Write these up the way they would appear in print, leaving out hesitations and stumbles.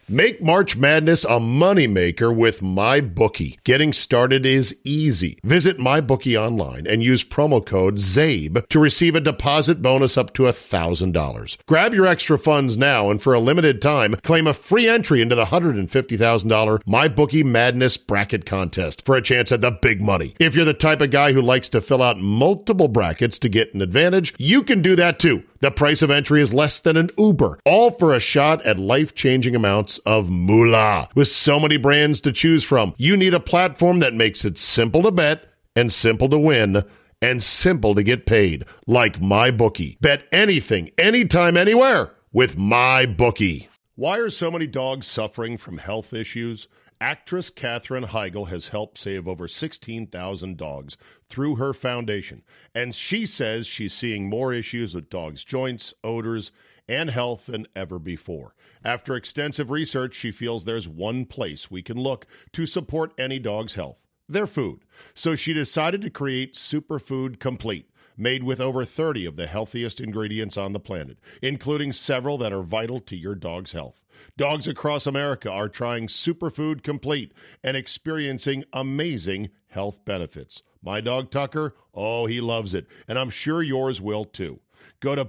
Make March Madness a moneymaker with MyBookie. Getting started is easy. Visit MyBookie online and use promo code ZABE to receive a deposit bonus up to $1,000. Grab your extra funds now and for a limited time, claim a free entry into the $150,000 MyBookie Madness Bracket Contest for a chance at the big money. If you're the type of guy who likes to fill out multiple brackets to get an advantage, you can do that too. The price of entry is less than an Uber, all for a shot at life-changing amounts of moolah. With so many brands to choose from, you need a platform that makes it simple to bet and simple to win and simple to get paid, like MyBookie. Bet anything, anytime, anywhere with MyBookie. Why are so many dogs suffering from health issues? Actress Katherine Heigl has helped save over 16,000 dogs through her foundation, and she says she's seeing more issues with dogs' joints, odors, and health than ever before. After extensive research, she feels there's one place we can look to support any dog's health: their food. So she decided to create Superfood Complete, made with over 30 of the healthiest ingredients on the planet, including several that are vital to your dog's health. Dogs across America are trying Superfood Complete and experiencing amazing health benefits. My dog Tucker, oh, he loves it, and I'm sure yours will too. Go to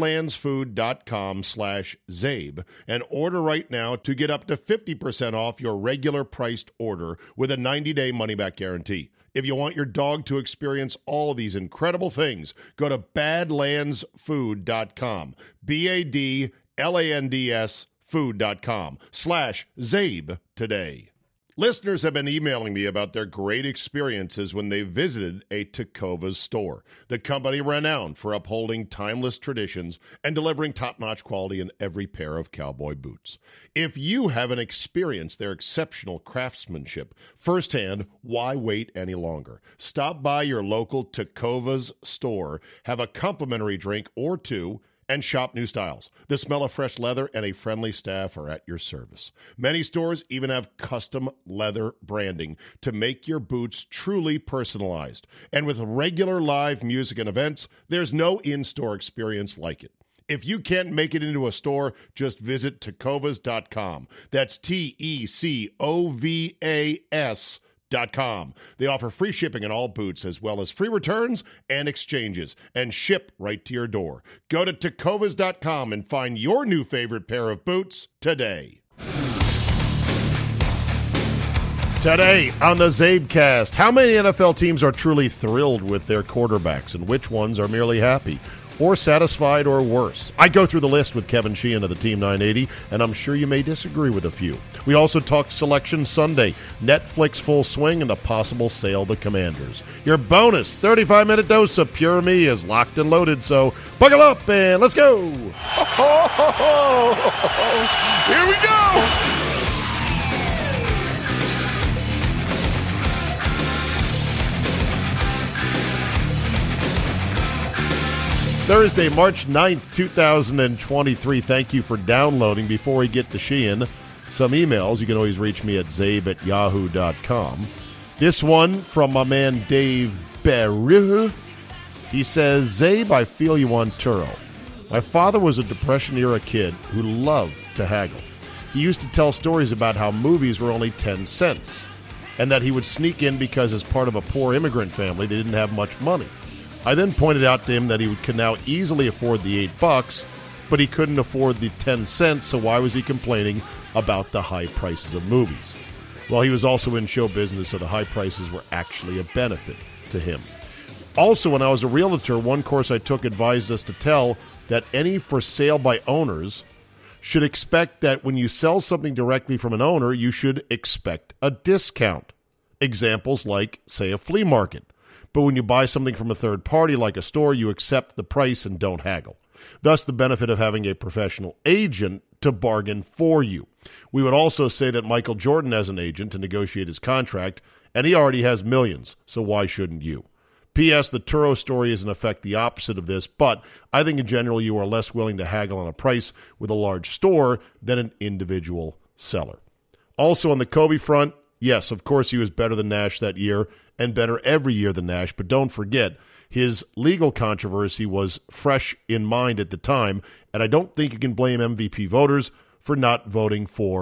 badlandsfood.com/ZABE and order right now to get up to 50% off your regular priced order with a 90-day money-back guarantee. If you want your dog to experience all these incredible things, go to badlandsfood.com, BADLANDS food.com/ZABE today. Listeners have been emailing me about their great experiences when they visited a Tecovas store, the company renowned for upholding timeless traditions and delivering top-notch quality in every pair of cowboy boots. If you haven't experienced their exceptional craftsmanship firsthand, why wait any longer? Stop by your local Tecovas store, have a complimentary drink or two, and shop new styles. The smell of fresh leather and a friendly staff are at your service. Many stores even have custom leather branding to make your boots truly personalized. And with regular live music and events, there's no in-store experience like it. If you can't make it into a store, just visit Tecovas.com. That's TECOVAS.com. They offer free shipping on all boots, as well as free returns and exchanges, and ship right to your door. Go to Tecovas.com and find your new favorite pair of boots today. Today on the Zabecast, how many NFL teams are truly thrilled with their quarterbacks and which ones are merely happy or satisfied or worse? I go through the list with Kevin Sheehan of the Team 980, and I'm sure you may disagree with a few. We also talk Selection Sunday, Netflix full swing, and the possible sale of the Commanders. Your bonus 35-minute dose of Pure Me is locked and loaded, so buckle up and let's go! Here we go! Thursday, March 9th, 2023. Thank you for downloading. Before we get to Sheehan, some emails. You can always reach me at zabe@yahoo.com. This one from my man Dave Berru. He says, Zabe, I feel you on Turo. My father was a Depression-era kid who loved to haggle. He used to tell stories about how movies were only 10 cents and that he would sneak in because as part of a poor immigrant family, they didn't have much money. I then pointed out to him that he could now easily afford the $8, but he couldn't afford the 10 cents, so why was he complaining about the high prices of movies? Well, he was also in show business, so the high prices were actually a benefit to him. Also, when I was a realtor, one course I took advised us to tell that any for sale by owners should expect that when you sell something directly from an owner, you should expect a discount. Examples like, say, a flea market. But when you buy something from a third party like a store, you accept the price and don't haggle. Thus, the benefit of having a professional agent to bargain for you. We would also say that Michael Jordan has an agent to negotiate his contract, and he already has millions, so why shouldn't you? P.S. The Turo story is in effect the opposite of this, but I think in general you are less willing to haggle on a price with a large store than an individual seller. Also on the Kobe front, yes, of course he was better than Nash that year, and better every year than Nash, but don't forget, his legal controversy was fresh in mind at the time, and I don't think you can blame MVP voters for not voting for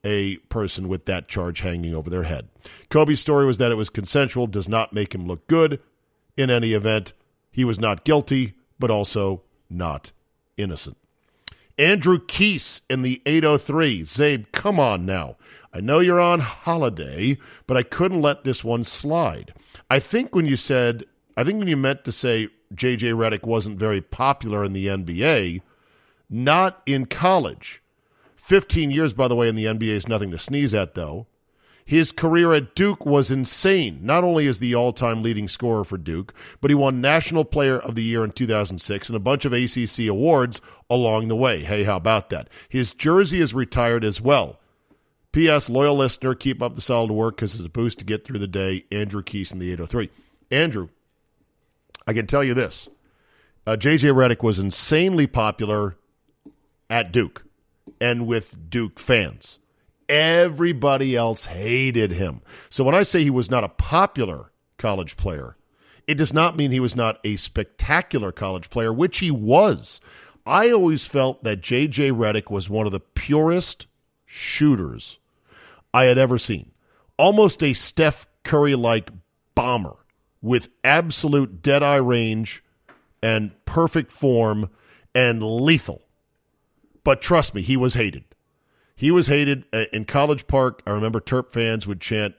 a person with that charge hanging over their head. Kobe's story was that it was consensual, does not make him look good. In any event, he was not guilty, but also not innocent. Andrew Keese in the 803. Zabe, come on now. I know you're on holiday, but I couldn't let this one slide. I think when you meant to say J.J. Redick wasn't very popular in the NBA, not in college. 15 years, by the way, in the NBA is nothing to sneeze at, though. His career at Duke was insane. Not only is the all-time leading scorer for Duke, but he won National Player of the Year in 2006 and a bunch of ACC awards along the way. Hey, how about that? His jersey is retired as well. P.S. Loyal listener, keep up the solid work because it's a boost to get through the day. Andrew Keese in the 803. Andrew, I can tell you this. J.J. Redick was insanely popular at Duke and with Duke fans. Everybody else hated him. So when I say he was not a popular college player, it does not mean he was not a spectacular college player, which he was. I always felt that J.J. Redick was one of the purest shooters I had ever seen. Almost a Steph Curry-like bomber with absolute dead-eye range and perfect form and lethal. But trust me, he was hated. He was hated in College Park. I remember Terp fans would chant,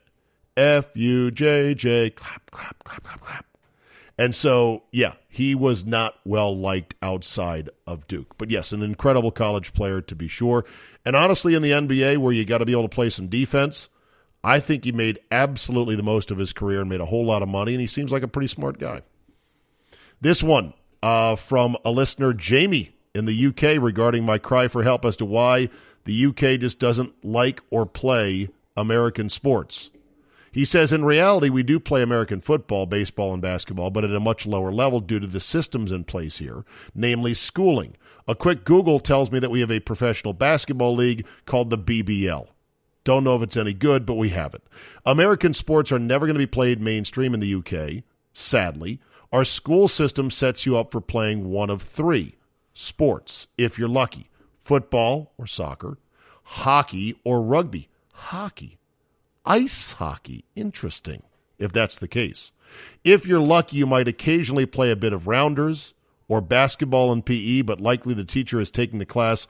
F-U-J-J, clap, clap, clap, clap, clap. And so, yeah, he was not well-liked outside of Duke. But yes, an incredible college player to be sure. And honestly, in the NBA, where you got to be able to play some defense, I think he made absolutely the most of his career and made a whole lot of money, and he seems like a pretty smart guy. This one from a listener, Jamie, in the UK, regarding my cry for help as to why the UK just doesn't like or play American sports. He says, in reality, we do play American football, baseball, and basketball, but at a much lower level due to the systems in place here, namely schooling. A quick Google tells me that we have a professional basketball league called the BBL. Don't know if it's any good, but we have it. American sports are never going to be played mainstream in the UK, sadly. Our school system sets you up for playing one of three sports, if you're lucky. Football or soccer, hockey or rugby. Hockey. Ice hockey. Interesting, if that's the case. If you're lucky, you might occasionally play a bit of rounders or basketball and PE, but likely the teacher taking the class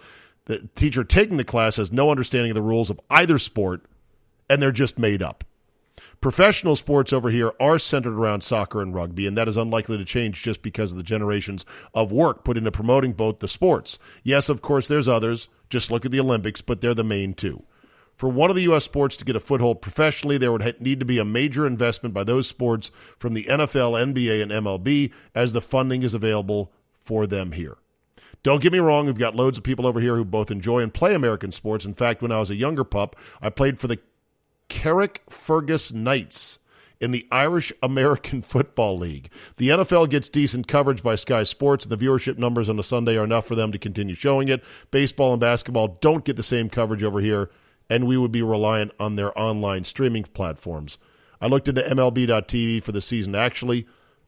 has no understanding of the rules of either sport, and they're just made up. Professional sports over here are centered around soccer and rugby, and that is unlikely to change just because of the generations of work put into promoting both the sports. Yes, of course, there's others. Just look at the Olympics, but they're the main two. For one of the U.S. sports to get a foothold professionally, there would need to be a major investment by those sports from the NFL, NBA, and MLB, as the funding is available for them here. Don't get me wrong, we've got loads of people over here who both enjoy and play American sports. In fact, when I was a younger pup, I played for the Carrickfergus Knights in the Irish American Football League. The NFL gets decent coverage by Sky Sports, and the viewership numbers on a Sunday are enough for them to continue showing it. Baseball and basketball don't get the same coverage over here, and we would be reliant on their online streaming platforms. I looked into MLB.tv for the season, actually.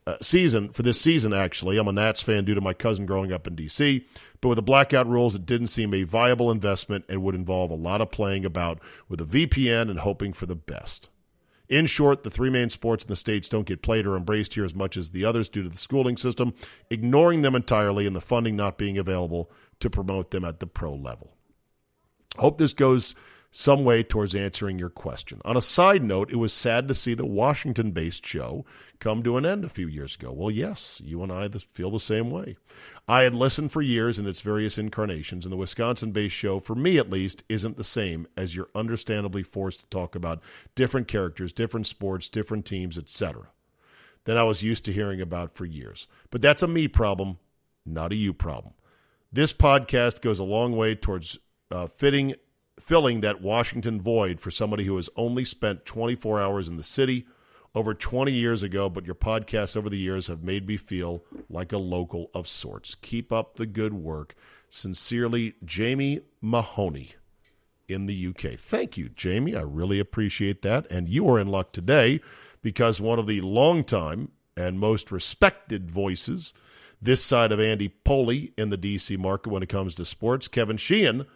I'm a Nats fan due to my cousin growing up in D.C., but with the blackout rules, it didn't seem a viable investment and would involve a lot of playing about with a VPN and hoping for the best. In short, the three main sports in the States don't get played or embraced here as much as the others due to the schooling system, ignoring them entirely and the funding not being available to promote them at the pro level. Hope this goes some way towards answering your question. On a side note, it was sad to see the Washington-based show come to an end a few years ago. Well, yes, you and I feel the same way. I had listened for years in its various incarnations, and the Wisconsin-based show, for me at least, isn't the same as you're understandably forced to talk about different characters, different sports, different teams, etc. than I was used to hearing about for years. But that's a me problem, not a you problem. This podcast goes a long way towards filling that Washington void for somebody who has only spent 24 hours in the city over 20 years ago, but your podcasts over the years have made me feel like a local of sorts. Keep up the good work. Sincerely, Jamie Mahoney in the UK. Thank you, Jamie. I really appreciate that. And you are in luck today because one of the longtime and most respected voices this side of Andy Poley in the D.C. market when it comes to sports, Kevin Sheehan,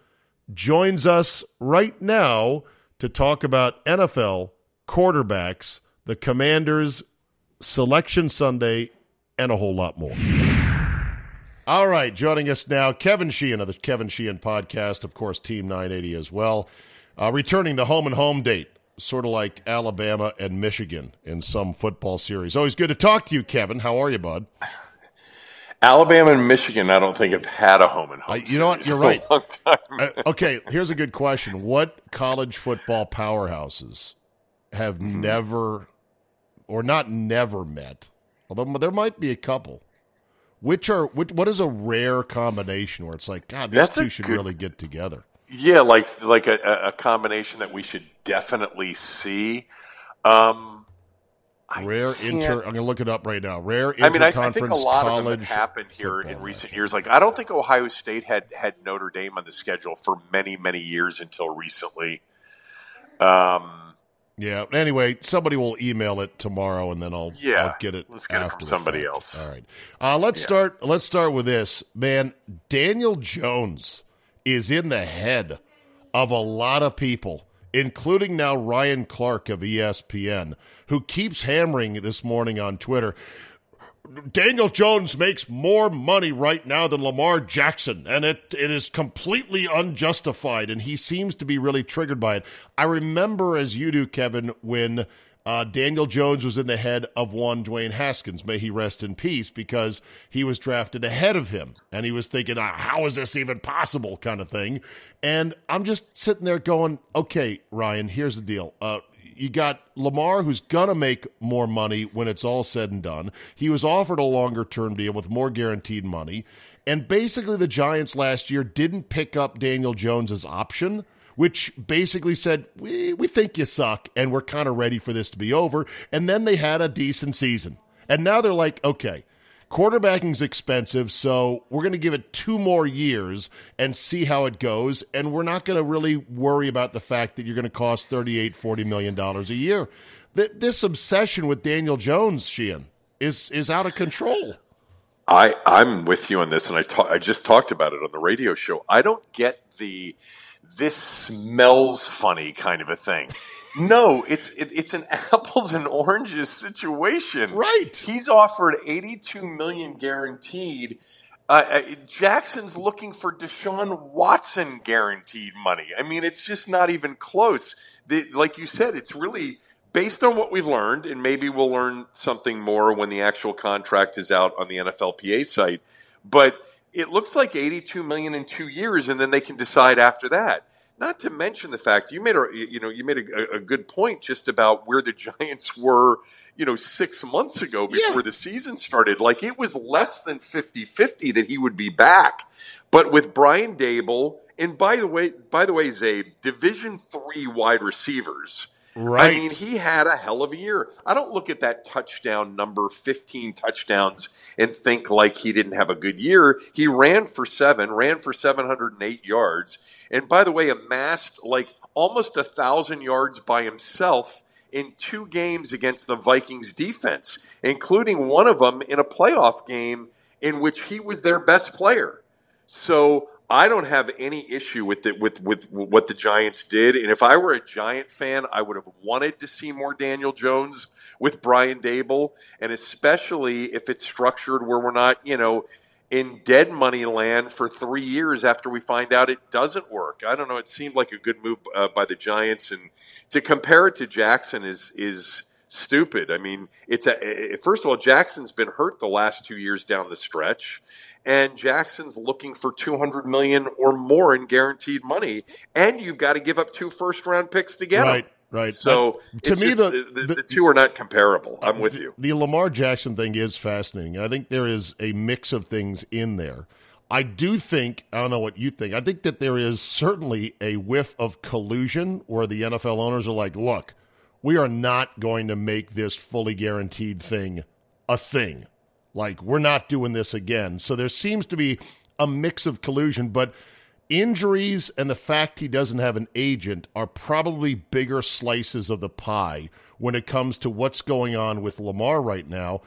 joins us right now to talk about NFL quarterbacks, the Commanders, Selection Sunday, and a whole lot more. All right, joining us now, Kevin Sheehan of the Kevin Sheehan Podcast, of course, Team 980 as well, returning the home and home date, sort of like Alabama and Michigan in some football series. Always good to talk to you, Kevin. How are you, bud? Alabama and Michigan, I don't think have had a home and home. You know what? You're right. A long time. Okay, here's a good question. What college football powerhouses have never, or not never met, although there might be a couple, what is a rare combination where it's like, God, these two should really get together? Yeah, like a combination that we should definitely see. I'm going to look it up right now. Rare interconference I think a lot college of them have happened here in recent years. Like, I don't think Ohio State had Notre Dame on the schedule for many, many years until recently. Yeah. Anyway, somebody will email it tomorrow, and then I'll get it. Let's get it from somebody else. All right. Let's start with this, man. Daniel Jones is in the head of a lot of people, including now Ryan Clark of ESPN, who keeps hammering this morning on Twitter. Daniel Jones makes more money right now than Lamar Jackson, and it is completely unjustified, and he seems to be really triggered by it. I remember, as you do, Kevin, when Daniel Jones was in the head of one Dwayne Haskins, may he rest in peace, because he was drafted ahead of him, and he was thinking, how is this even possible, kind of thing. And I'm just sitting there going, okay, Ryan, here's the deal. You got Lamar, who's going to make more money when it's all said and done. He was offered a longer-term deal with more guaranteed money. And basically the Giants last year didn't pick up Daniel Jones's option, which basically said, we think you suck, and we're kind of ready for this to be over. And then they had a decent season. And now they're like, okay, quarterbacking's expensive, so we're going to give it 2 more years and see how it goes, and we're not going to really worry about the fact that you're going to cost $38, $40 million a year. This obsession with Daniel Jones, Sheehan, is out of control. I'm with you on this, and I just talked about it on the radio show. I don't get this smells funny kind of a thing. No, it's an apples and oranges situation. Right. He's offered $82 million guaranteed. Jackson's looking for Deshaun Watson guaranteed money. I mean, it's just not even close. Like you said, it's really based on what we've learned, and maybe we'll learn something more when the actual contract is out on the NFLPA site. But it looks like $82 million in 2 years, and then they can decide after that. Not to mention the fact you made a good point just about where the Giants were, 6 months ago before the season started. Like, it was less than 50-50 that he would be back. But with Brian Daboll, and by the way, Zabe, Division III wide receivers. Right. I mean, he had a hell of a year. I don't look at that touchdown number, 15 touchdowns, and think like he didn't have a good year. He ran for 708 yards. And by the way, amassed like almost 1,000 yards by himself in 2 games against the Vikings defense, including one of them in a playoff game in which he was their best player. So I don't have any issue with what the Giants did. And if I were a Giant fan, I would have wanted to see more Daniel Jones with Brian Daboll, and especially if it's structured where we're not, in dead money land for 3 years after we find out it doesn't work. I don't know. It seemed like a good move by the Giants, and to compare it to Jackson is stupid. I mean, first of all, Jackson's been hurt the last 2 years down the stretch, and Jackson's looking for $200 million or more in guaranteed money, and you've got to give up 2 first-round picks to get them. Right. So to me, the two are not comparable. I'm with you. The Lamar Jackson thing is fascinating, and I think there is a mix of things in there. I do think, I don't know what you think, I think that there is certainly a whiff of collusion where the NFL owners are like, look, we are not going to make this fully guaranteed thing a thing. Like, we're not doing this again. So there seems to be a mix of collusion, but injuries and the fact he doesn't have an agent are probably bigger slices of the pie when it comes to what's going on with Lamar right now.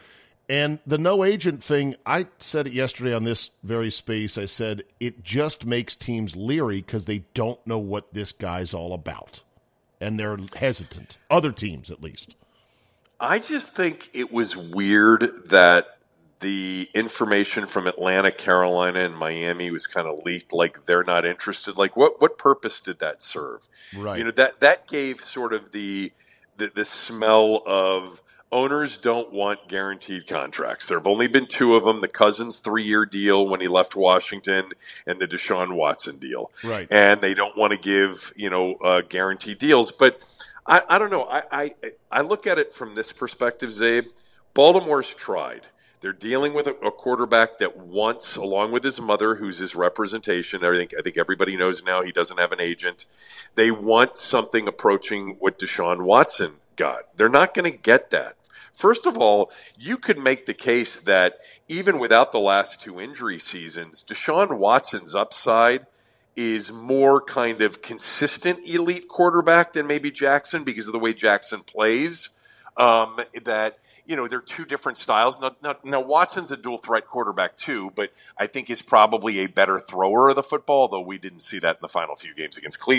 And the no agent thing, I said it yesterday on this very space. I said it just makes teams leery because they don't know what this guy's all about. And they're hesitant. Other teams, at least. I just think it was weird that the information from Atlanta, Carolina, and Miami was kind of leaked like they're not interested. Like, what purpose did that serve? Right. You know, that gave sort of the smell of owners don't want guaranteed contracts. There have only been two of them, the Cousins 3-year deal when he left Washington and the Deshaun Watson deal. Right. And they don't want to give, guaranteed deals. But I don't know. I look at it from this perspective, Zabe. Baltimore's tried. They're dealing with a quarterback that wants, along with his mother, who's his representation. I think everybody knows now he doesn't have an agent. They want something approaching what Deshaun Watson got. They're not going to get that. First of all, you could make the case that even without the last two injury seasons, Deshaun Watson's upside is more kind of consistent elite quarterback than maybe Jackson because of the way Jackson plays. They're two different styles. Now, Watson's a dual threat quarterback too, but I think is probably a better thrower of the football, though we didn't see that in the final few games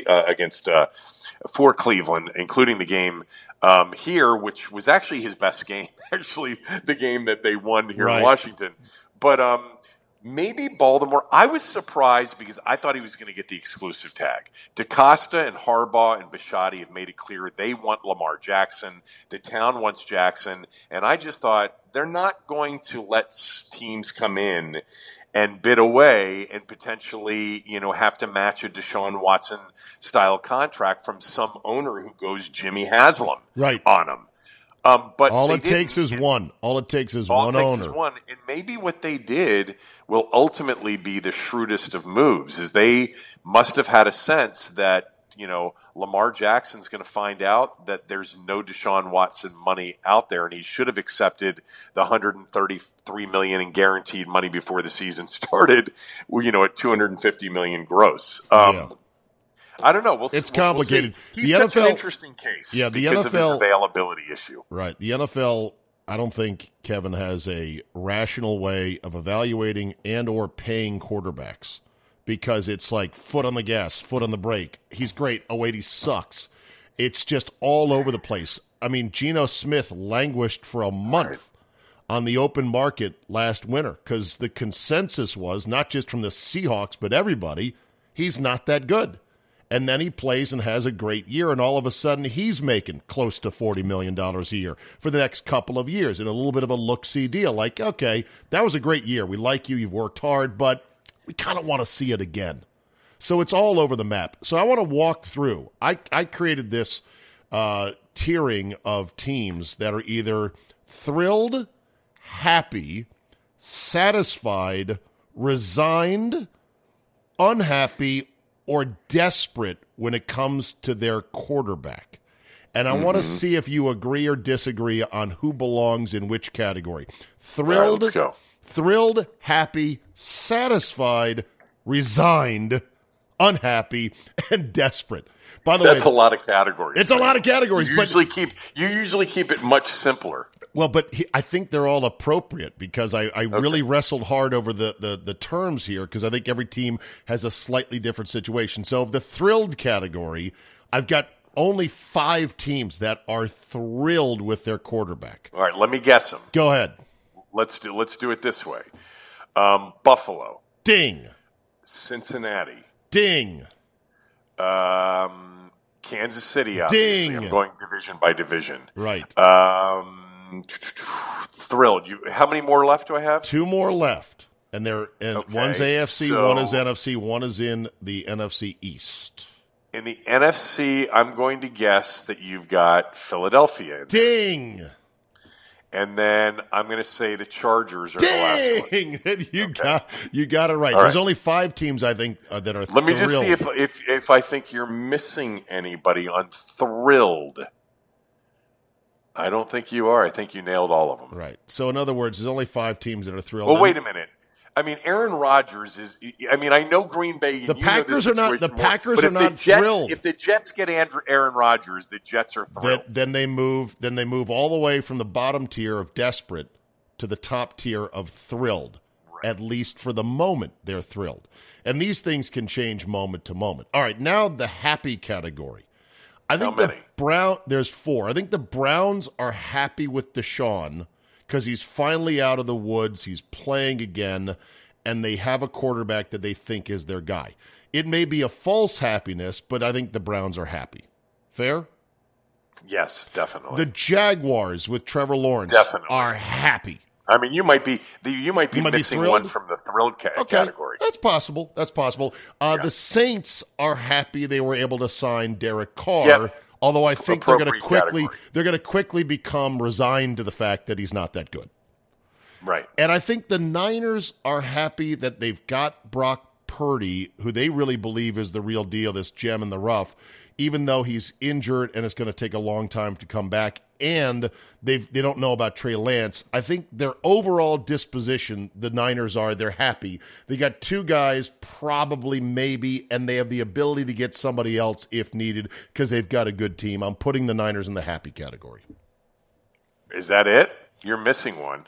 for Cleveland, including the game here, which was actually his best game, actually the game that they won here in Washington. But maybe Baltimore. I was surprised because I thought he was going to get the exclusive tag. DaCosta and Harbaugh and Bisciotti have made it clear they want Lamar Jackson. The town wants Jackson. And I just thought they're not going to let teams come in and bid away and potentially, have to match a Deshaun Watson style contract from some owner who goes Jimmy Haslam on him. But all it takes is one. All it takes is one owner. And maybe what they did will ultimately be the shrewdest of moves, is they must have had a sense that, Lamar Jackson's going to find out that there's no Deshaun Watson money out there, and he should have accepted the $133 million in guaranteed money before the season started, at $250 million gross. I don't know. It's complicated. He's such an interesting case because of his availability issue. Right. The NFL, I don't think, Kevin, has a rational way of evaluating and or paying quarterbacks because it's like foot on the gas, foot on the brake. He's great. Oh, wait, he sucks. It's just all over the place. I mean, Geno Smith languished for a month on the open market last winter because the consensus was, not just from the Seahawks, but everybody, he's not that good. And then he plays and has a great year, and all of a sudden he's making close to $40 million a year for the next couple of years in a little bit of a look-see deal. Like, okay, that was a great year. We like you. You've worked hard, but we kind of want to see it again. So it's all over the map. So I want to walk through. I created this tiering of teams that are either thrilled, happy, satisfied, resigned, unhappy, or desperate when it comes to their quarterback. And I want to see if you agree or disagree on who belongs in which category. Thrilled, let's go. Thrilled, happy, satisfied, resigned, unhappy, and desperate. By the way, that's a lot of categories. It's a lot of categories. You usually keep it much simpler. Well, but I think they're all appropriate because I really wrestled hard over the terms here because I think every team has a slightly different situation. So of the thrilled category, I've got only 5 teams that are thrilled with their quarterback. All right, let me guess them. Go ahead. Let's do it this way. Buffalo. Ding. Cincinnati. Ding. Kansas City, obviously. Ding. I'm going division by division. Right. Thrilled. How many more left do I have? 2 more left. And one's AFC, one is NFC, one is in the NFC East. In the NFC, I'm going to guess that you've got Philadelphia. Ding. And then I'm going to say the Chargers are the last one. Ding! You got it right. All There's right. only 5 teams, I think, that are Let thrilled. me just see if I think you're missing anybody on thrilled. I don't think you are. I think you nailed all of them. Right. So, in other words, there's only 5 teams that are thrilled. Well, wait a minute. I mean, Aaron Rodgers is. I mean, I know Green Bay. The Packers are not. The Packers are not thrilled. If the Jets get Aaron Rodgers, the Jets are thrilled. Then they move. Then they move all the way from the bottom tier of desperate to the top tier of thrilled. At least for the moment, they're thrilled. And these things can change moment to moment. All right, now the happy category. I think there's 4. I think the Browns are happy with Deshaun because he's finally out of the woods. He's playing again, and they have a quarterback that they think is their guy. It may be a false happiness, but I think the Browns are happy. Fair? Yes, definitely. The Jaguars with Trevor Lawrence are happy. I mean, you might be missing one from the thrilled category. That's possible. The Saints are happy they were able to sign Derek Carr, although I think they're going to quickly become resigned to the fact that he's not that good. Right. And I think the Niners are happy that they've got Brock Purdy, who they really believe is the real deal, this gem in the rough, even though he's injured and it's going to take a long time to come back. And they don't know about Trey Lance. I think their overall disposition, the Niners they're happy. They got 2 guys, probably, maybe, and they have the ability to get somebody else if needed because they've got a good team. I'm putting the Niners in the happy category. Is that it? You're missing one.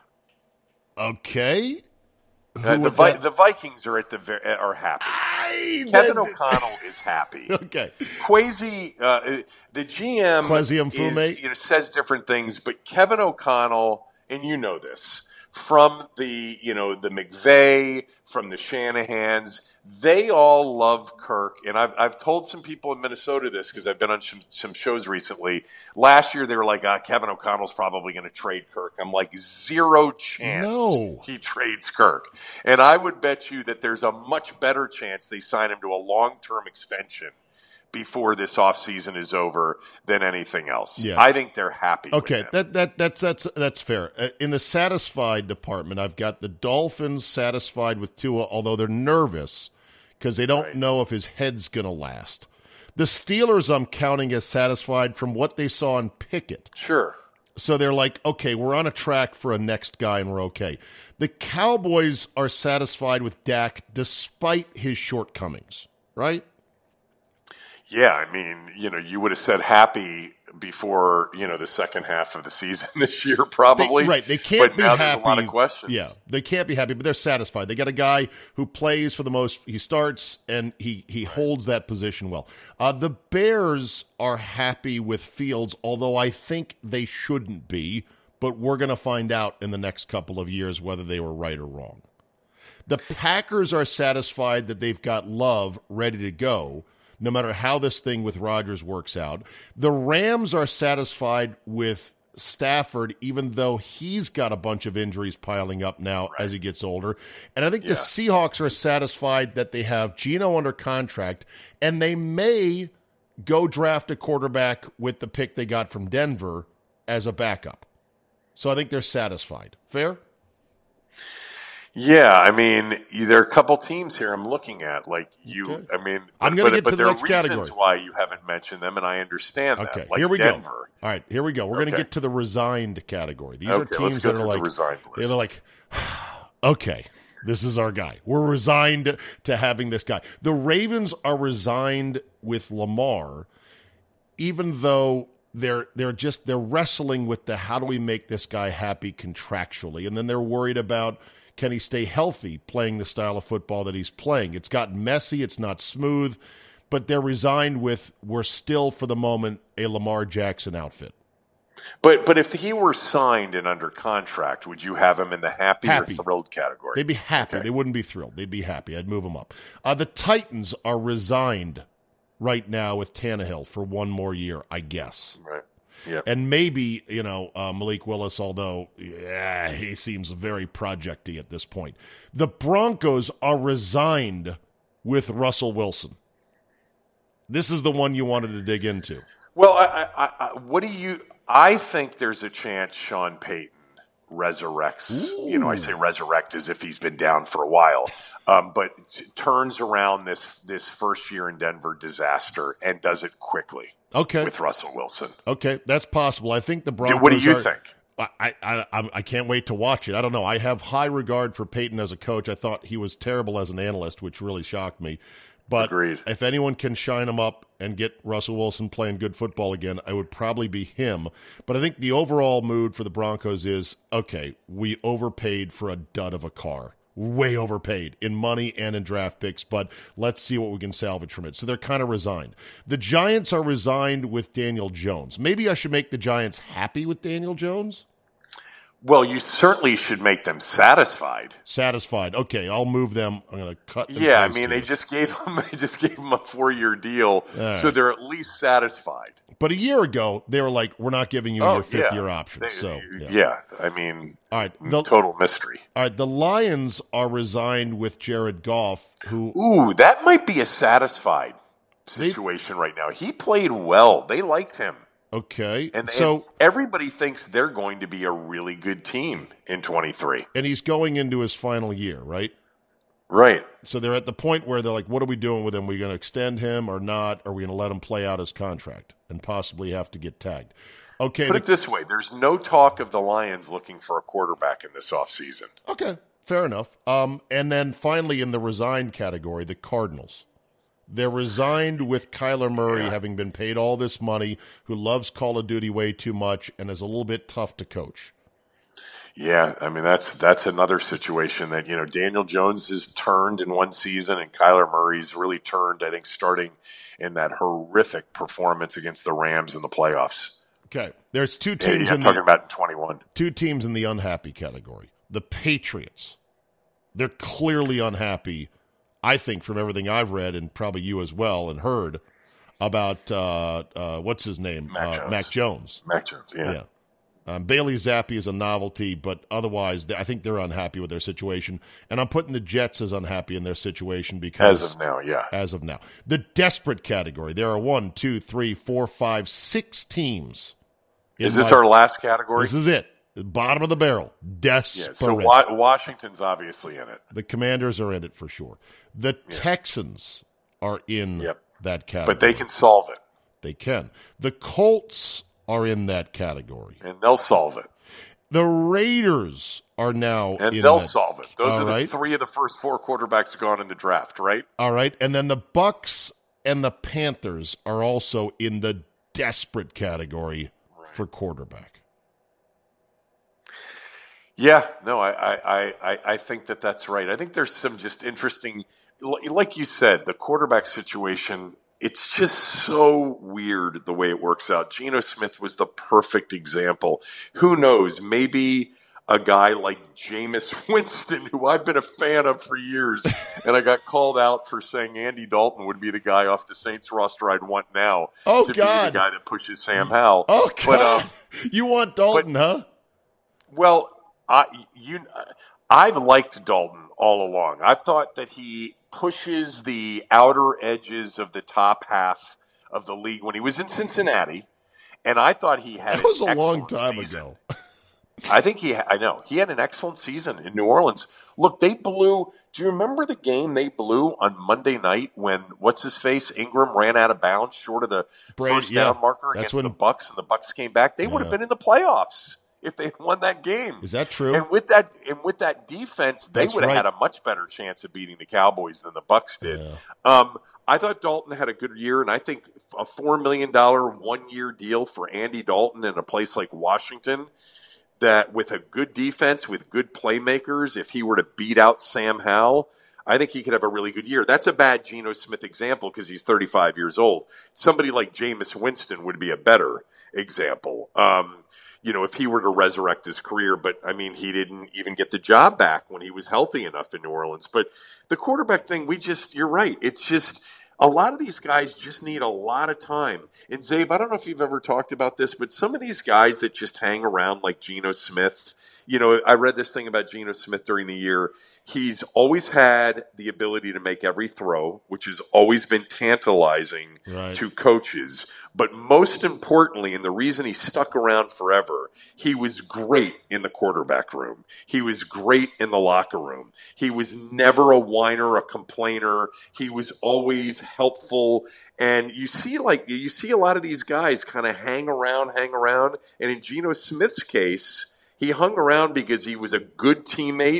Okay. The Vikings are are happy. Kevin O'Connell is happy. Okay. Kwesi, the GM, Kwesi Mfume, says different things, but Kevin O'Connell, and you know this, from the McVay, from the Shanahans, they all love Kirk. And I've told some people in Minnesota this because I've been on some shows recently. Last year they were like, Kevin O'Connell's probably going to trade Kirk. I'm like, 0 chance he trades Kirk. And I would bet you that there's a much better chance they sign him to a long-term extension before this offseason is over than anything else. Yeah. I think they're happy with him. That's fair. In the satisfied department, I've got the Dolphins satisfied with Tua, although they're nervous because they don't know if his head's going to last. The Steelers I'm counting as satisfied from what they saw in Pickett. Sure. So they're like, okay, we're on a track for a next guy and we're okay. The Cowboys are satisfied with Dak despite his shortcomings, right? Yeah, I mean, you would have said happy before, the second half of the season this year, probably. They can't be happy. There's a lot of questions. Yeah, they can't be happy, but they're satisfied. They got a guy who plays for the most. He starts and he holds that position well. The Bears are happy with Fields, although I think they shouldn't be. But we're going to find out in the next couple of years whether they were right or wrong. The Packers are satisfied that they've got Love ready to go, no matter how this thing with Rodgers works out. The Rams are satisfied with Stafford, even though he's got a bunch of injuries piling up now as he gets older. And I think the Seahawks are satisfied that they have Geno under contract, and they may go draft a quarterback with the pick they got from Denver as a backup. So I think they're satisfied. Fair? Yeah, I mean, there are a couple teams here I'm looking at. Like you, I mean, I'm going to get to the next category. But there are reasons why you haven't mentioned them, and I understand that. Okay, like here we Denver. go. All right, here we go. We're going to get to the resigned category. These are teams that are like, they're like, okay, this is our guy. We're resigned to having this guy. The Ravens are resigned with Lamar, even though they're wrestling with the how do we make this guy happy contractually, and then they're worried about, can he stay healthy playing the style of football that he's playing? It's gotten messy. It's not smooth. But they're resigned with, we're still, for the moment, a Lamar Jackson outfit. But if he were signed and under contract, would you have him in the happy. or thrilled category? They'd be happy. Okay. They wouldn't be thrilled. They'd be happy. I'd move them up. The Titans are resigned right now with Tannehill for one more year, I guess. Right. Yeah. And maybe, Malik Willis, although he seems very project-y at this point. The Broncos are resigned with Russell Wilson. This is the one you wanted to dig into. Well, I think there's a chance Sean Payton resurrects. Ooh. I say resurrect as if he's been down for a while, but turns around this first year in Denver disaster and does it quickly. Okay. With Russell Wilson. Okay, that's possible. I think the Broncos. What do you think? I can't wait to watch it. I don't know. I have high regard for Peyton as a coach. I thought he was terrible as an analyst, which really shocked me. But Agreed. if anyone can shine him up and get Russell Wilson playing good football again, I would probably be him. But I think the overall mood for the Broncos is, okay, we overpaid for a dud of a car. Way overpaid in money and in draft picks, but let's see what we can salvage from it. So they're kind of resigned. The Giants are resigned with Daniel Jones. Maybe I should make the Giants happy with Daniel Jones? Well, you certainly should make them satisfied. Satisfied. Okay, I'll move them. I'm going to cut. Yeah, I mean, they just gave him a 4-year deal, so they're at least satisfied. But a year ago, they were like, "We're not giving you your fifth-year option." I mean, all right, total mystery. All right, the Lions are resigned with Jared Goff, Ooh, that might be a satisfied situation right now. He played well. They liked him. Okay, and so everybody thinks they're going to be a really good team in 23. And he's going into his final year, right? Right. So they're at the point where th're like, what are we doing with him? Are we going to extend him or not? Are we going to let him play out his contract and possibly have to get tagged? Okay. Put it this way. There's no talk of the Lions looking for a quarterback in this offseason. Okay. Fair enough. And then finally in the resigned category, the Cardinals. They're resigned with Kyler Murray having been paid all this money, who loves Call of Duty way too much and is a little bit tough to coach. Yeah, I mean, that's another situation that, Daniel Jones has turned in one season and Kyler Murray's really turned, I think, starting in that horrific performance against the Rams in the playoffs. Okay, there's two teams I'm talking about in 21. Two teams in the unhappy category. The Patriots. They're clearly unhappy, I think, from everything I've read, and probably you as well, and heard about, what's his name? Mac Jones. Mac Jones, yeah. Bailey Zappi is a novelty, but otherwise, I think they're unhappy with their situation. And I'm putting the Jets as unhappy in their situation because... As of now, yeah. As of now. The desperate category. There are 1, 2, 3, 4, 5, 6 teams. Is this our last category? This is it. The bottom of the barrel. Desperate. Yeah, so Washington's obviously in it. The Commanders are in it for sure. The Texans are in that category. But they can solve it. They can. The Colts are in that category. And they'll solve it. The Raiders are now and in they'll that. solve it. Those are the 3 of the first 4 quarterbacks gone in the draft, right? All right. And then the Bucks and the Panthers are also in the desperate category for quarterback. Yeah, no, I think that's right. I think there's some just interesting, like you said, the quarterback situation. It's just so weird the way it works out. Geno Smith was the perfect example. Who knows? Maybe a guy like Jameis Winston, who I've been a fan of for years, and I got called out for saying Andy Dalton would be the guy off the Saints roster I'd want now to be the guy that pushes Sam Howell. Oh, God. You want Dalton, huh? Well, I've liked Dalton all along. I've thought that he pushes the outer edges of the top half of the league when he was in Cincinnati, and I thought he had. That was a long time ago. I think he had an excellent season in New Orleans. Look, they blew. Do you remember the game they blew on Monday night when Ingram ran out of bounds short of the first down marker against the Bucks, and the Bucks came back? They would have been in the playoffs if they had won that game. Is that true? And with that defense, they would have had a much better chance of beating the Cowboys than the Bucks did. Yeah. I thought Dalton had a good year, and I think a $4 million 1-year deal for Andy Dalton in a place like Washington, that with a good defense, with good playmakers, if he were to beat out Sam Howell, I think he could have a really good year. That's a bad Geno Smith example because he's 35 years old. Somebody like Jameis Winston would be a better example. If he were to resurrect his career, but I mean, he didn't even get the job back when he was healthy enough in New Orleans. But the quarterback thing, you're right. It's just a lot of these guys just need a lot of time. And Zabe, I don't know if you've ever talked about this, but some of these guys that just hang around like Geno Smith, I read this thing about Geno Smith during the year. He's always had the ability to make every throw, which has always been tantalizing to coaches. But most importantly, and the reason he stuck around forever, he was great in the quarterback room. He was great in the locker room. He was never a whiner, a complainer. He was always helpful. And you see a lot of these guys kind of hang around. And in Geno Smith's case, he hung around because he was a good teammate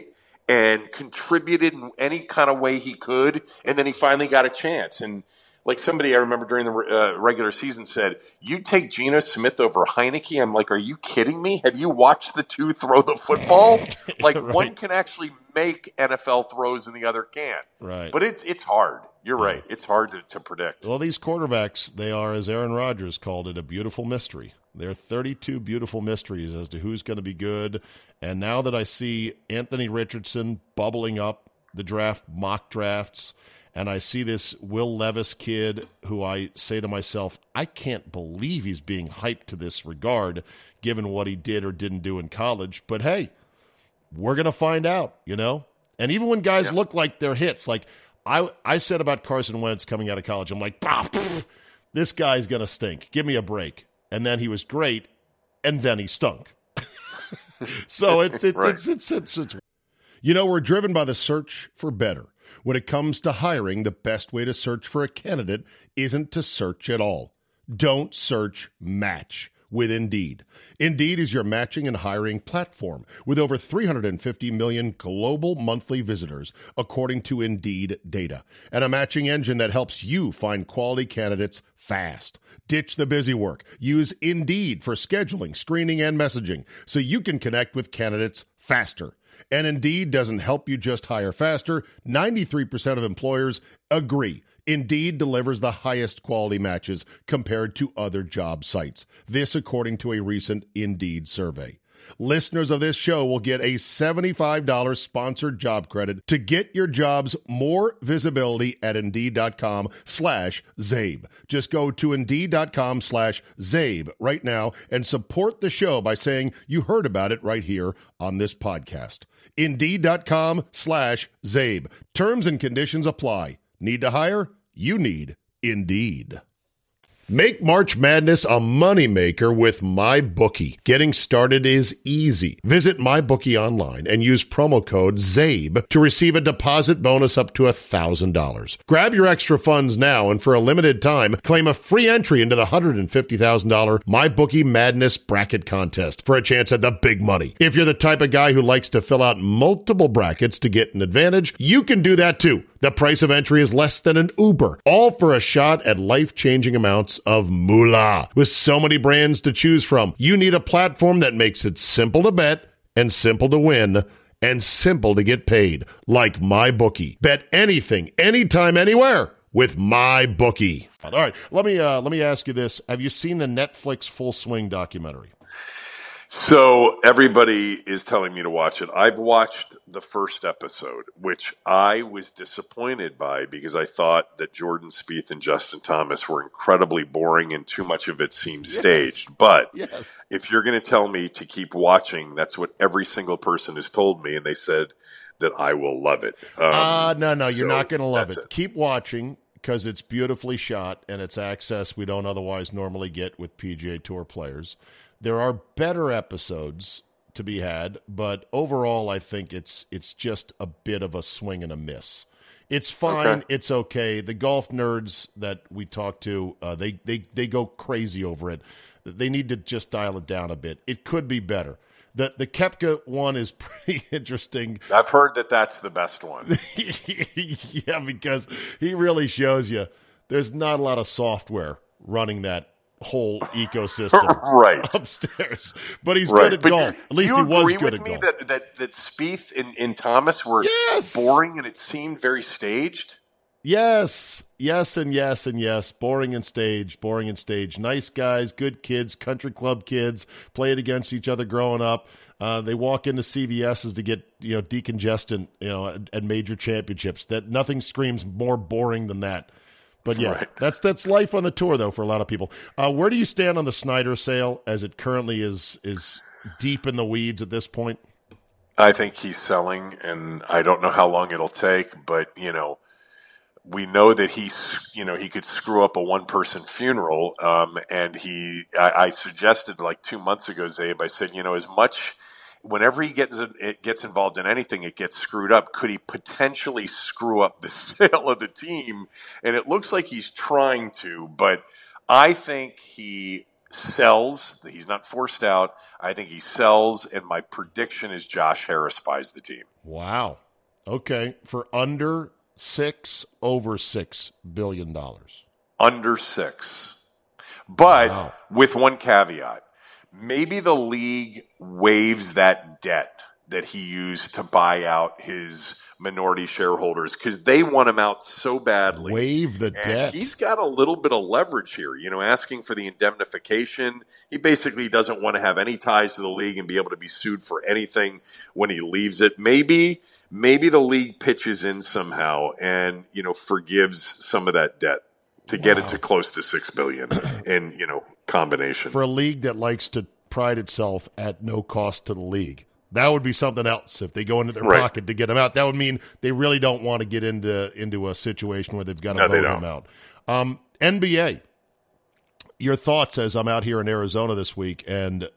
and contributed in any kind of way he could, and then he finally got a chance. And like somebody I remember during the regular season said, "You take Geno Smith over Heineke?" I'm like, "Are you kidding me? Have you watched the two throw the football? Like Right. One can actually make NFL throws and the other can't." Right. But it's hard. You're right. It's hard to predict. Well, these quarterbacks, they are, as Aaron Rodgers called it, a beautiful mystery. There are 32 beautiful mysteries as to who's going to be good. And now that I see Anthony Richardson bubbling up the draft, mock drafts, and I see this Will Levis kid who I say to myself, I can't believe he's being hyped to this regard, given what he did or didn't do in college. But hey, we're going to find out, you know? And even when guys look like they're hits, like I said about Carson Wentz coming out of college, I'm like, this guy's going to stink. Give me a break. And then he was great, and then he stunk. So it's you know, we're driven by the search for better. When it comes to hiring, the best way to search for a candidate isn't to search at all. Don't search, match with Indeed. Indeed is your matching and hiring platform with over 350 million global monthly visitors, according to Indeed data, and a matching engine that helps you find quality candidates fast. Ditch the busy work. Use Indeed for scheduling, screening, and messaging so you can connect with candidates faster. And Indeed doesn't help you just hire faster. 93% of employers agree. Indeed delivers the highest quality matches compared to other job sites. This according to a recent Indeed survey. Listeners of this show will get a $75 sponsored job credit to get your jobs more visibility at Indeed.com/Zabe. Just go to Indeed.com/Zabe right now and support the show by saying you heard about it right here on this podcast. Indeed.com/Zabe. Terms and conditions apply. Need to hire? You need Indeed. Make March Madness a moneymaker with MyBookie. Getting started is easy. Visit MyBookie online and use promo code ZABE to receive a deposit bonus up to $1,000. Grab your extra funds now and for a limited time, claim a free entry into the $150,000 MyBookie Madness bracket contest for a chance at the big money. If you're the type of guy who likes to fill out multiple brackets to get an advantage, you can do that too. The price of entry is less than an Uber, all for a shot at life-changing amounts of moolah. With so many brands to choose from, you need a platform that makes it simple to bet and simple to win and simple to get paid, like MyBookie. Bet anything, anytime, anywhere with MyBookie. All right, let me ask you this: have you seen the Netflix Full Swing documentary? So everybody is telling me to watch it. I've watched the first episode, which I was disappointed by because I thought that Jordan Spieth and Justin Thomas were incredibly boring and too much of it seemed staged. But if you're going to tell me to keep watching, that's what every single person has told me, and they said that I will love it. No, you're not going to love it. Keep watching because it's beautifully shot and it's access we don't otherwise normally get with PGA Tour players. There are better episodes to be had, but overall, I think it's just a bit of a swing and a miss. It's fine. Okay. It's okay. The golf nerds that we talk to, they go crazy over it. They need to just dial it down a bit. It could be better. The Koepka one is pretty interesting. I've heard that that's the best one. Yeah, because he really shows you there's not a lot of software running that whole ecosystem upstairs, but he's good at golf. At least he was good at golf. That Spieth and Thomas were boring, and it seemed very staged. Yes, and yes. Boring and staged. Nice guys, good kids, country club kids, played against each other growing up. They walk into CVS's to get decongestant, at major championships. That nothing screams more boring than that. But yeah, that's life on the tour, though, for a lot of people. Where do you stand on the Snyder sale as it currently is deep in the weeds at this point? I think he's selling, and I don't know how long it'll take. But we know that he could screw up a one-person funeral. And I suggested like 2 months ago, Zabe, I said, as much. Whenever he gets involved in anything, it gets screwed up. Could he potentially screw up the sale of the team? And it looks like he's trying to, but I think he sells. He's not forced out. I think he sells, and my prediction is Josh Harris buys the team. Wow. Okay. For under over $6 billion. Under 6. But Wow. with one caveat. Maybe the league waives that debt that he used to buy out his minority shareholders because they want him out so badly. Waive the and debt. He's got a little bit of leverage here, asking for the indemnification. He basically doesn't want to have any ties to the league and be able to be sued for anything when he leaves it. Maybe the league pitches in somehow and, forgives some of that debt to get it to close to $6 billion in, combination. For a league that likes to pride itself at no cost to the league. That would be something else. If they go into their pocket to get him out, that would mean they really don't want to get into a situation where they've got to vote him out. NBA, your thoughts as I'm out here in Arizona this week, and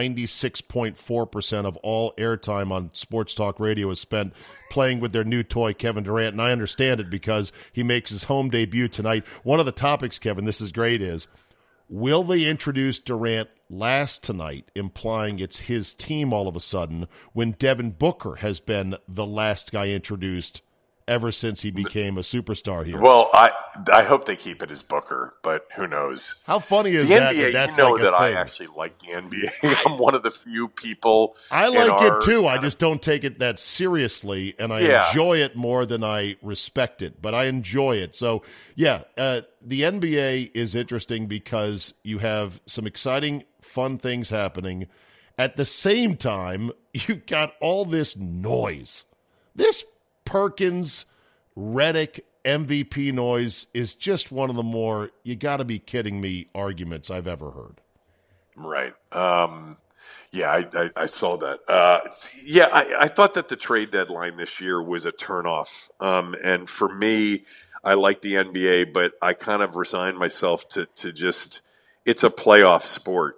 96.4% of all airtime on sports talk radio is spent playing with their new toy, Kevin Durant, and I understand it because he makes his home debut tonight. One of the topics, Kevin, this is great, is will they introduce Durant last tonight, implying it's his team all of a sudden, when Devin Booker has been the last guy introduced ever since he became a superstar here? Well, I hope they keep it as Booker, but who knows? How funny is the that? NBA, That's that like a I thing. actually like the NBA. I'm one of the few people. I like it too. I just don't take it that seriously, and I enjoy it more than I respect it. But I enjoy it. So, the NBA is interesting because you have some exciting, fun things happening. At the same time, you've got all this noise. This Perkins, Redick, MVP noise is just one of the more, you got to be kidding me, arguments I've ever heard. Right. I saw that. I thought that the trade deadline this year was a turnoff. And for me, I like the NBA, but I kind of resigned myself to just, it's a playoff sport.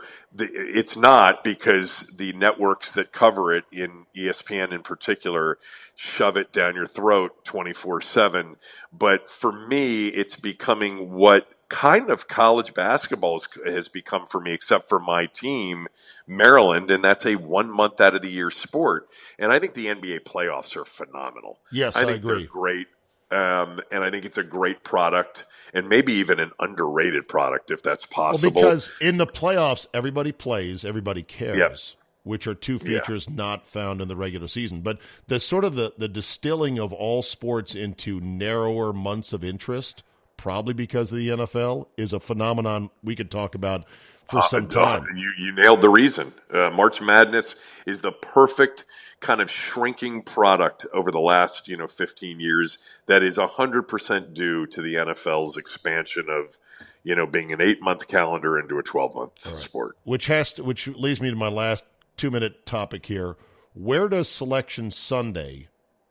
It's not, because the networks that cover it, in ESPN in particular, shove it down your throat 24/7. But for me, it's becoming what kind of college basketball has become for me, except for my team, Maryland, and that's a 1 month out of the year sport. And I think the NBA playoffs are phenomenal. Yes, I think I agree. they're great. And I think it's a great product, and maybe even an underrated product if that's possible. Well, because in the playoffs, everybody plays, everybody cares, which are two features not found in the regular season. But the sort of the distilling of all sports into narrower months of interest, probably because of the NFL, is a phenomenon we could talk about for some time. You nailed the reason. March Madness is the perfect kind of shrinking product over the last 15 years that is 100% due to the NFL's expansion of being an 8-month calendar into a 12-month sport. Which leads me to my last 2-minute topic here. Where does Selection Sunday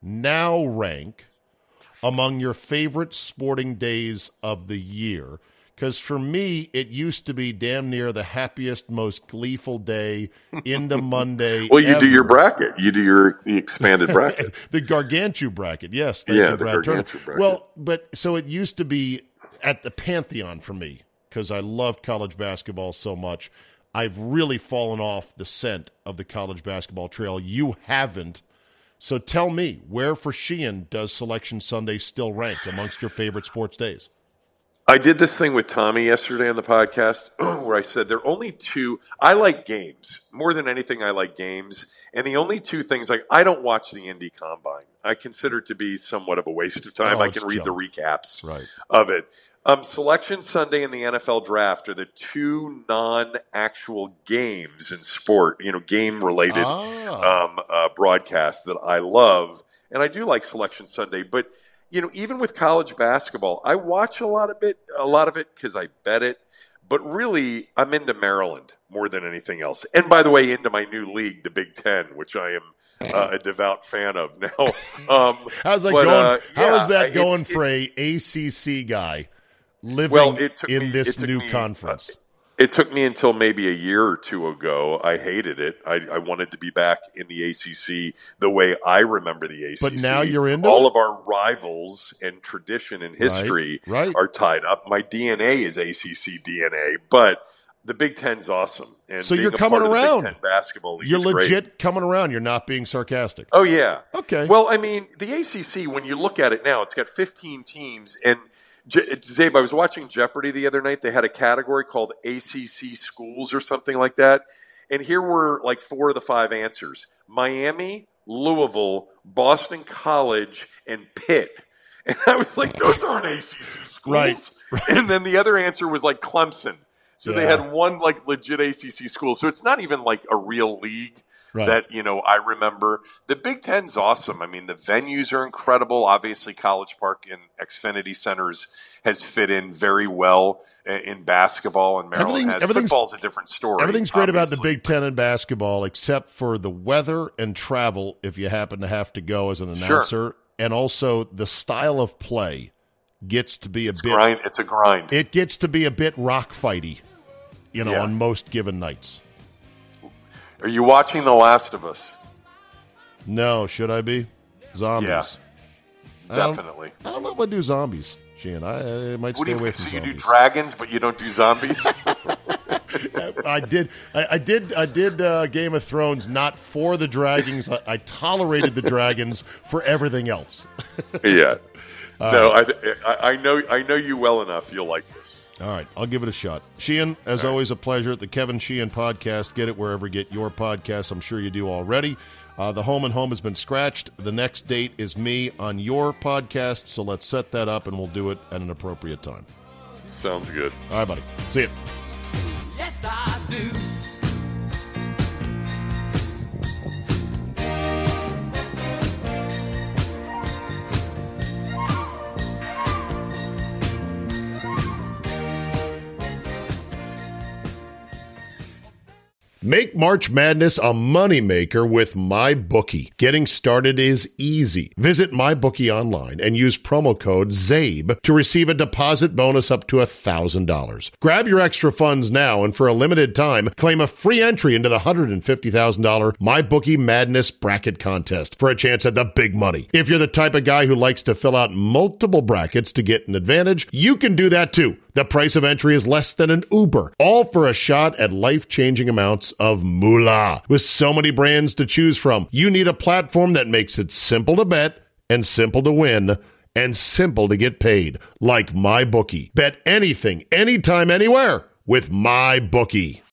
now rank among your favorite sporting days of the year? Because for me, it used to be damn near the happiest, most gleeful day into Monday. Well, you ever. do your bracket. You do the expanded bracket. The Gargantua bracket, yes. The Gargantua bracket. Well, but so it used to be at the Pantheon for me because I loved college basketball so much. I've really fallen off the scent of the college basketball trail. You haven't. So tell me, where for Sheehan does Selection Sunday still rank amongst your favorite sports days? I did this thing with Tommy yesterday on the podcast where I said there are only two. I like games. More than anything, I like games. And the only two things, I don't watch the Indy Combine. I consider it to be somewhat of a waste of time. I can read the recaps of it. Selection Sunday and the NFL Draft are the two non-actual games in sport, game-related broadcasts that I love. And I do like Selection Sunday, but even with college basketball, I watch a lot of it because I bet it. But really, I'm into Maryland more than anything else. And by the way, into my new league, the Big Ten, which I am a devout fan of now. How's that going? How is that going for a ACC guy living in this new conference? It took me until maybe a year or two ago. I hated it. I wanted to be back in the ACC the way I remember the ACC. But now you're into all of our rivals and tradition and history right. are tied up. My DNA is ACC DNA, but The Big Ten's awesome. And so being you're a coming part of the around. Big Ten basketball league You're is legit great. coming around. You're not being sarcastic. Oh, yeah. Okay. Well, I mean, the ACC, when you look at it now, it's got 15 teams. And, Zabe, I was watching Jeopardy the other night. They had a category called ACC schools or something like that. And here were like 4 of the 5 answers. Miami, Louisville, Boston College, and Pitt. And I was like, those aren't ACC schools. Right. And then the other answer was like Clemson. So they had one like legit ACC school. So it's not even like a real league that, I remember. The Big Ten's awesome. I mean, the venues are incredible. Obviously, College Park and Xfinity Centers has fit in very well in basketball, and Maryland has. Football's a different story. Everything's great about the Big Ten and basketball, except for the weather and travel if you happen to have to go as an announcer. Sure. And also the style of play gets to be It's a grind. It gets to be a bit rock fighty, on most given nights. Are you watching The Last of Us? No, should I be? Zombies. Yeah, definitely. I don't know if I do zombies, Sheehan. I might stay away from so zombies. You do dragons, but you don't do zombies? I did Game of Thrones not for the dragons. I tolerated the dragons for everything else. Yeah. No, I know you well enough. You'll like this. All right, I'll give it a shot. Sheehan, as always, a pleasure. The Kevin Sheehan Podcast. Get it wherever you get your podcasts. I'm sure you do already. The Home and Home has been scratched. The next date is me on your podcast, so let's set that up, and we'll do it at an appropriate time. Sounds good. All right, buddy. See you. Yes, I do. Make March Madness a moneymaker with MyBookie. Getting started is easy. Visit MyBookie online and use promo code ZABE to receive a deposit bonus up to $1,000. Grab your extra funds now and for a limited time, claim a free entry into the $150,000 MyBookie Madness Bracket Contest for a chance at the big money. If you're the type of guy who likes to fill out multiple brackets to get an advantage, you can do that too. The price of entry is less than an Uber, all for a shot at life-changing amounts of moolah. With so many brands to choose from, you need a platform that makes it simple to bet and simple to win and simple to get paid, like MyBookie. Bet anything, anytime, anywhere with MyBookie.